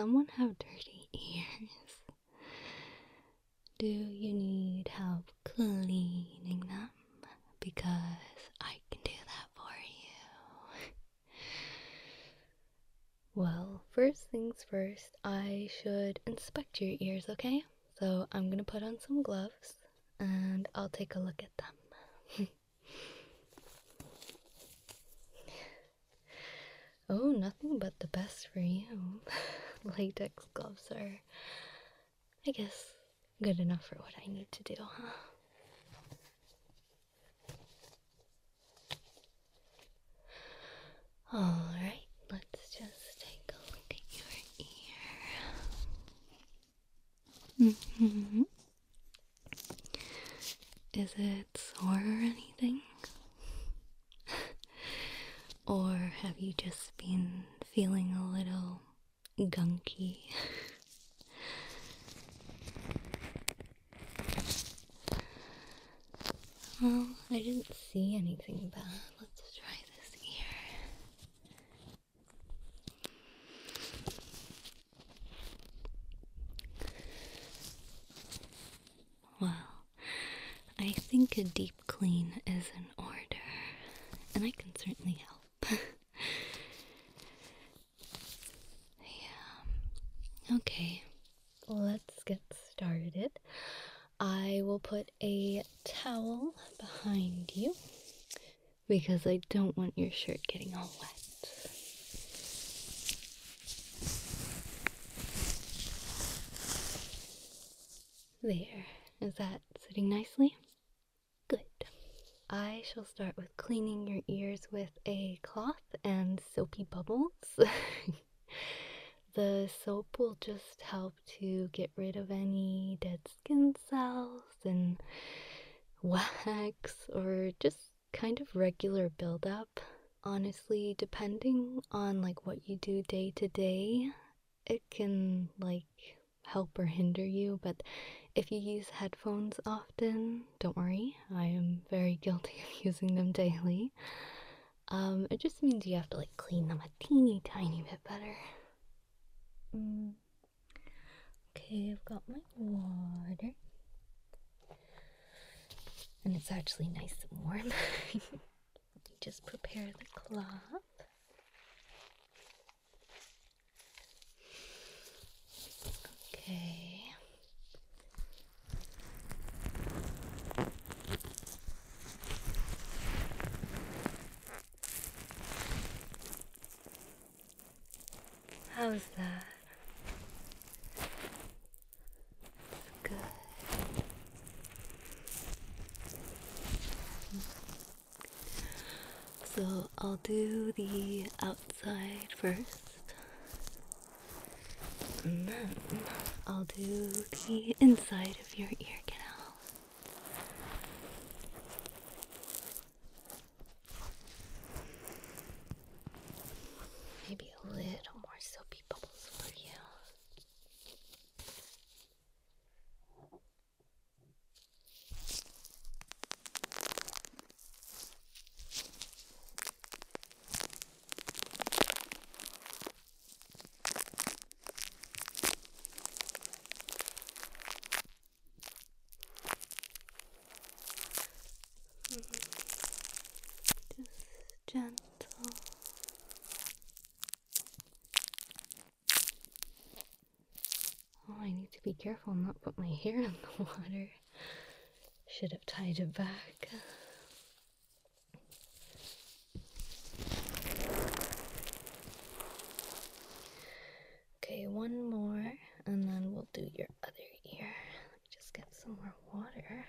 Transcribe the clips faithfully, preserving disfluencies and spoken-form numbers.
someone have dirty ears? Do you need help cleaning them? Because I can do that for you. Well, first things first, I should inspect your ears, okay? So I'm gonna put on some gloves and I'll take a look at them. Oh, nothing but the best for you. Latex gloves are, I guess, good enough for what I need to do, huh? Alright, let's just take a look at your ear. Mm-hmm. Is it sore or anything? Or have you just been feeling a little gunky? Well, I didn't see anything bad. Let's try this ear. Well, I think a deep clean is in order, and I can certainly help. Yeah. Okay, let's get started. I will put a towel behind you because I don't want your shirt getting all wet. There. Is that sitting nicely? Good. I shall start with cleaning your ears with a cloth and soapy bubbles. The soap will just help to get rid of any dead skin cells and wax or just kind of regular buildup. Honestly, depending on like what you do day to day, it can like help or hinder you, but if you use headphones often, don't worry, I am very guilty of using them daily. Um, it just means you have to like clean them a teeny tiny bit better. Mm. Okay, I've got my water. And it's actually nice and warm. Let me just prepare the cloth. Okay. How's that? Good. So I'll do the outside first. And then I'll do the inside of your ear canal. Maybe a little more soapy bubbles for you. Just gentle. Oh, I need to be careful and not put my hair in the water. Should have tied it back. Okay, one more, and then we'll do your other ear. Let me just get some more water.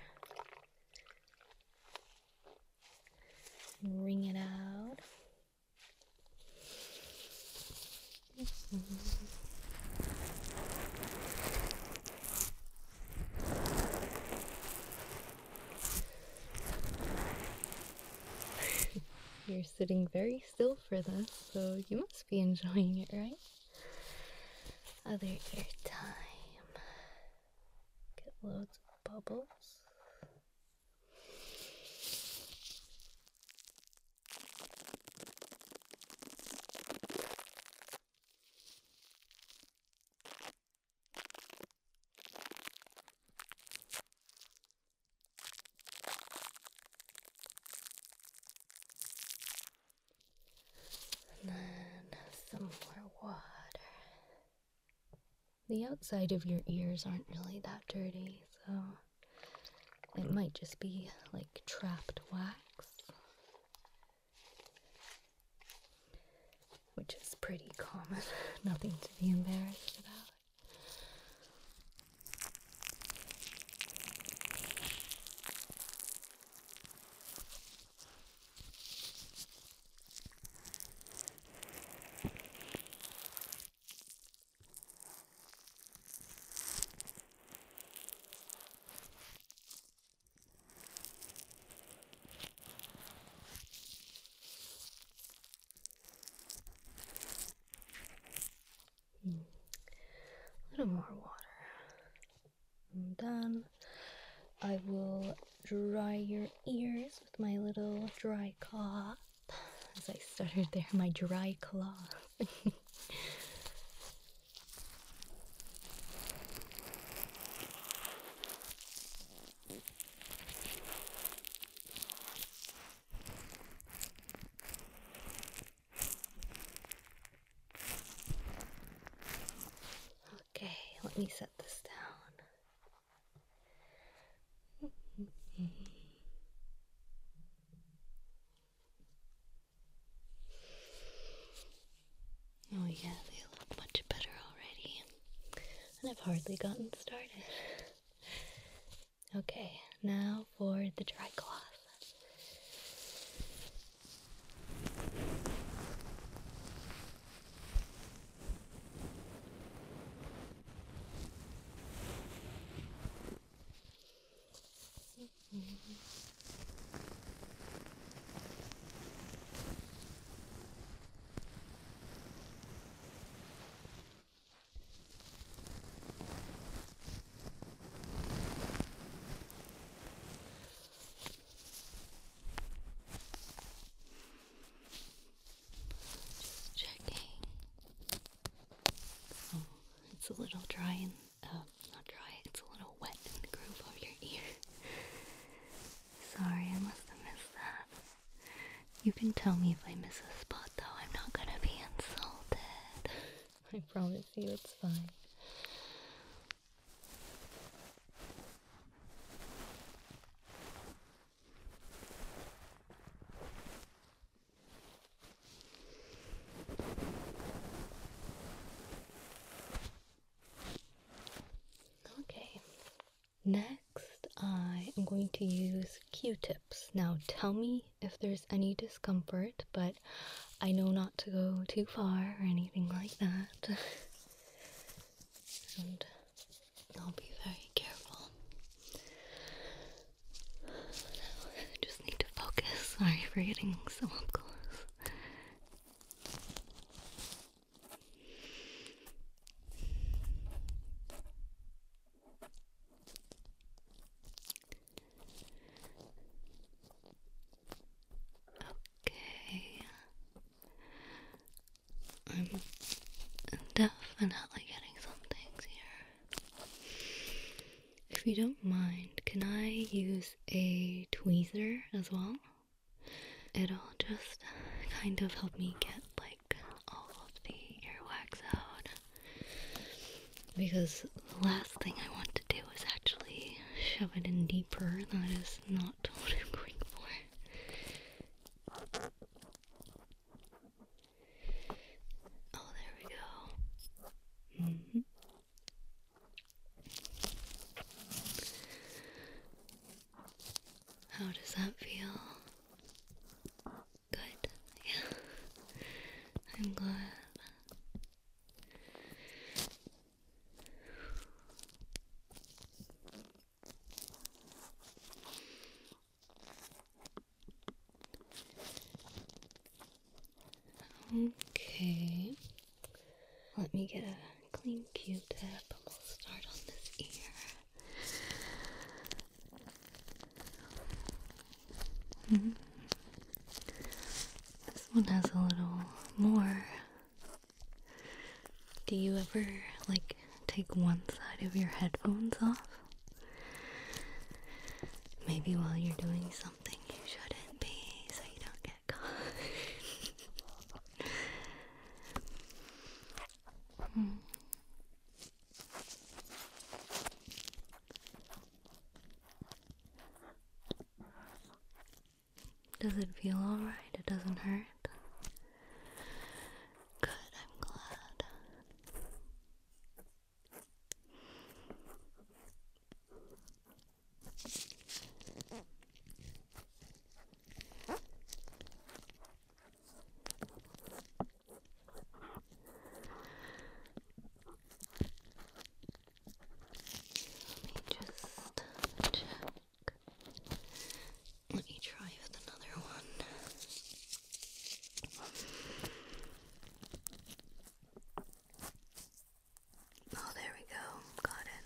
Wring it out. Mm-hmm. You're sitting very still for this, so you must be enjoying it, right? Other ear time. Get loads of bubbles. the outside of your ears aren't really that dirty, so it might just be like trapped wax, which is pretty common. Nothing to be embarrassed about. A little more water. And then I will dry your ears with my little dry cloth. As I stuttered there, my dry cloth. Okay, let me set this down. Oh yeah, they look much better already. And I've hardly gotten started. Okay, now for the dry cloth. It's a little dry and, uh, not dry, it's a little wet in the groove of your ear. Sorry, I must have missed that. You can tell me if I miss a spot though, I'm not gonna be insulted. I promise you it's fine. Next, I am going to use Q-tips. Now, tell me if there's any discomfort, but I know not to go too far or anything like that. And I'll be very careful. I just need to focus. Sorry for getting so up close. I'm definitely getting some things here. If you don't mind, can I use a tweezer as well? It'll just kind of help me get like all of the earwax out. Because the last thing I want to do is actually shove it in deeper. That is not what I'm going for. Oh, there we go. Mm-hmm. How does that feel? Good. Yeah. I'm glad. Okay. Let me get a clean Q-tip and we'll start on this ear. Mm-hmm. This one has a little more. Do you ever, like, take one side of your headphones off? Maybe while you're doing something you shouldn't be, so you don't get caught. hmm. Does it feel alright? It doesn't hurt? Good, I'm glad. Let me just check. Let me try with another one. Oh, there we go. Got it.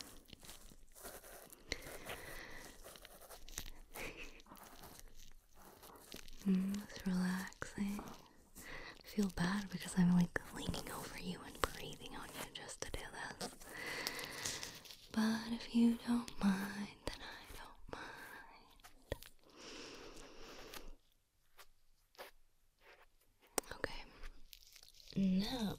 Mm, it's relaxing. I feel bad because I'm like leaning over you and breathing on you just to do this. But if you don't mind, then I don't mind. Okay. Now,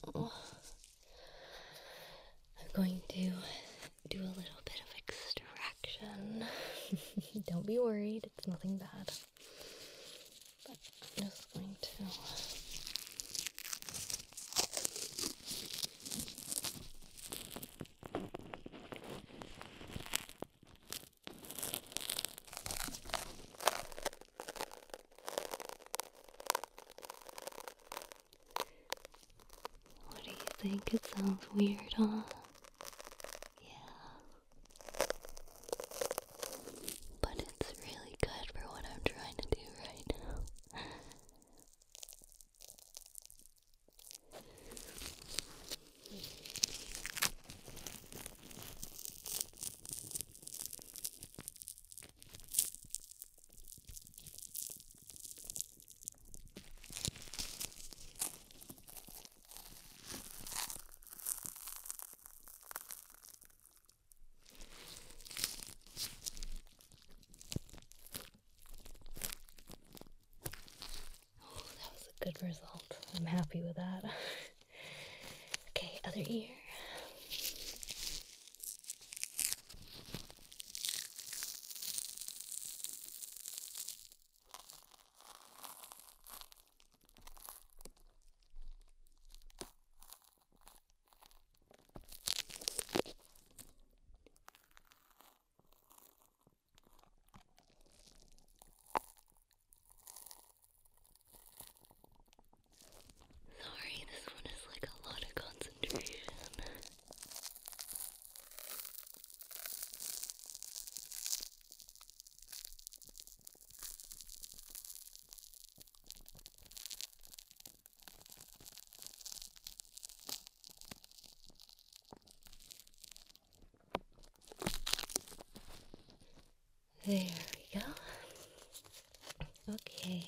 I'm going to do a little bit of extraction. Don't be worried, it's nothing bad. But I'm just going to... What do you think? It sounds weird, huh? Yeah. But it's really good for what I'm trying to do right now. Oh, that was a good result. I'm happy with that. Okay, other ear. Sorry, this one is like a lot of concentration. There we go. Okay.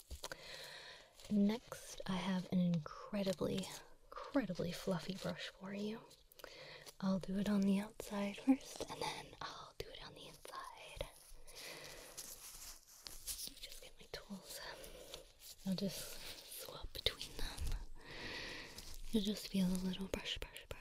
Next, I have an incredibly, incredibly fluffy brush for you. I'll do it on the outside first, and then I'll do it on the inside. Let me just get my tools. I'll just swap between them. You'll just feel a little brush, brush, brush.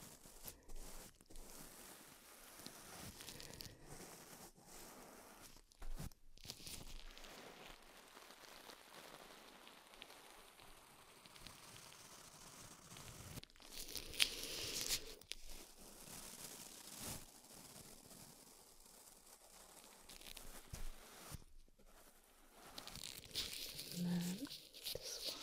And then swap.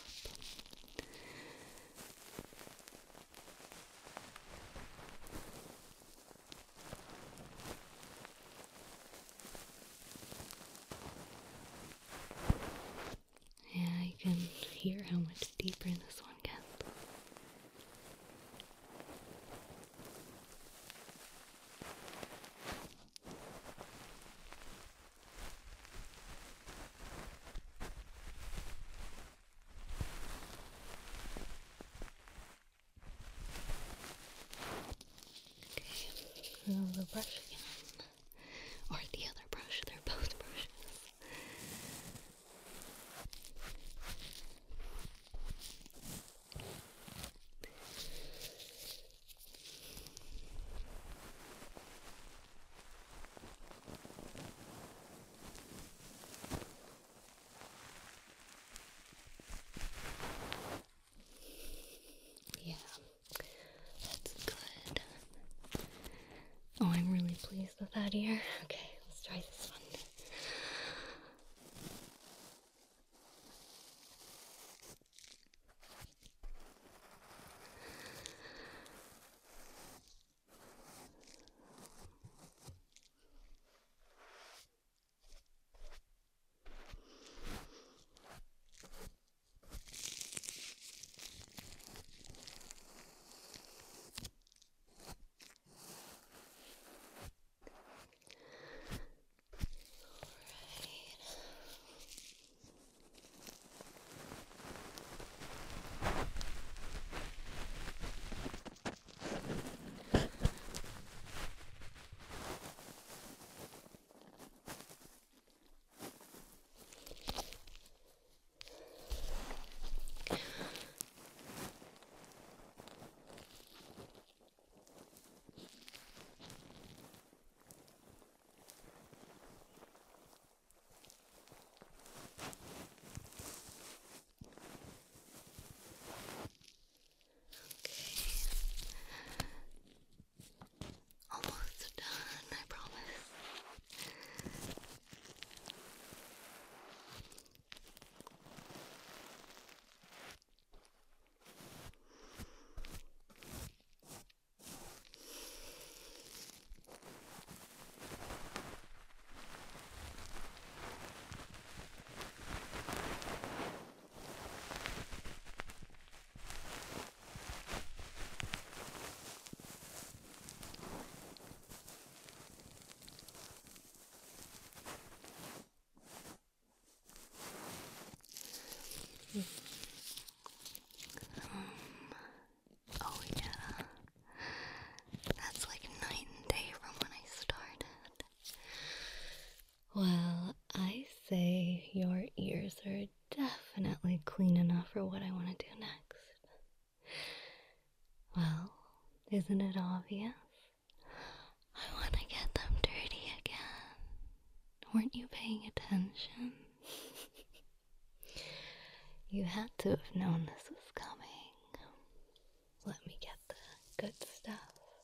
Yeah, you can hear how much deeper this one gets. Okay, another brush again. Or the other brush, they're both brushes. use the third ear. Okay, let's try this one. Almost done, I promise. Oh yeah, that's like night and day from when I started. Well, I say your ears are definitely clean enough for what I want to do next. Well, isn't it obvious? I want to get them dirty again. Weren't you paying attention? You had to have known this was coming. Let me get the good stuff.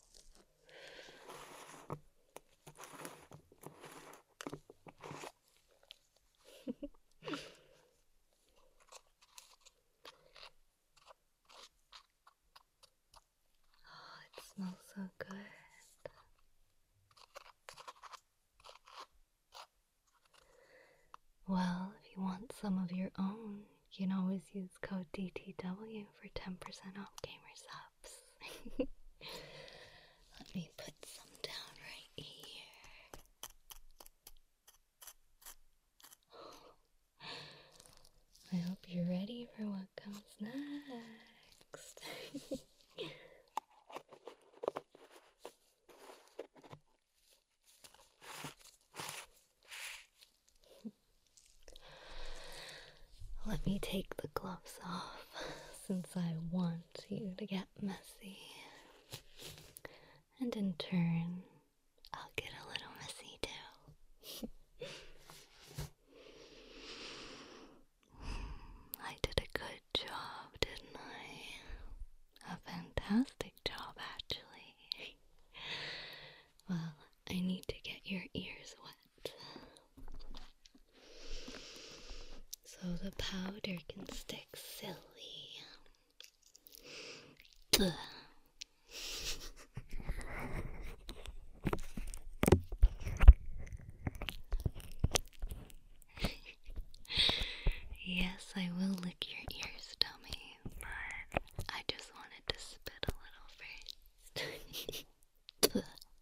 Oh, it smells so good. Well, if you want some of your own, you can always use code D T W for ten percent off Gamer Subs. Let me put some down right here. I hope you're ready for what comes next. Let me take the gloves off, since I want you to get messy. And in turn, I'll get a little messy too. I did a good job, didn't I? A fantastic job, actually. Well, I need to get your ears wet, so the powder can stick silly. Ugh. Yes, I will lick your ears, dummy, but I just wanted to spit a little first.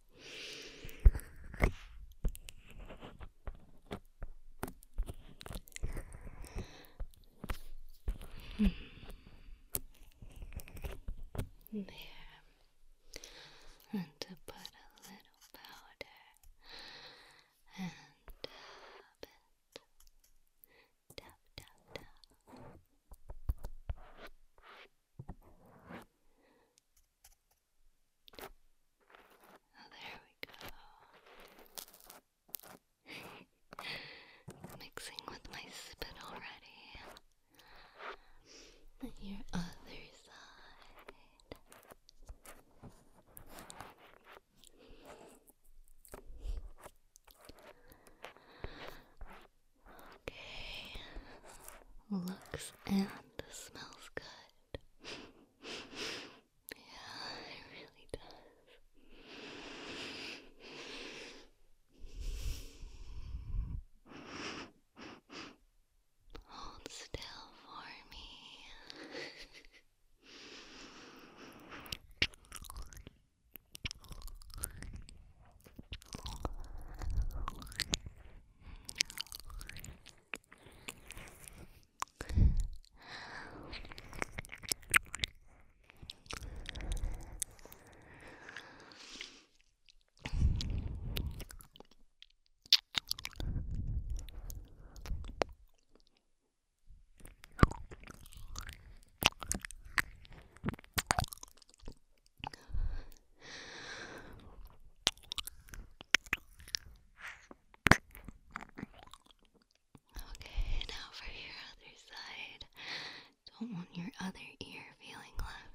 There. And to put a little powder and dab it. Dab, dab, dab. Oh, there we go. Mixing with my spit already. And your other side. ear feeling left.